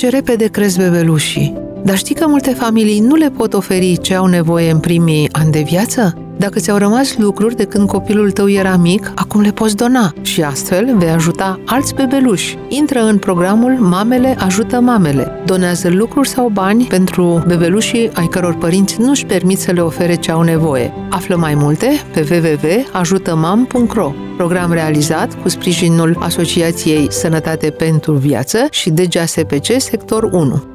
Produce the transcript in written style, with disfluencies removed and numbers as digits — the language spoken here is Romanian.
ce repede cresc bebelușii. Dar știi că multe familii nu le pot oferi ce au nevoie în primii ani de viață? Dacă ți-au rămas lucruri de când copilul tău era mic, acum le poți dona și astfel vei ajuta alți bebeluși. Intră în programul Mamele ajută mamele. Donează lucruri sau bani pentru bebelușii ai căror părinți nu-și permit să le ofere ce au nevoie. Află mai multe pe www.ajutamam.ro. Program realizat cu sprijinul Asociației Sănătate pentru Viață și DGASPC Sector 1.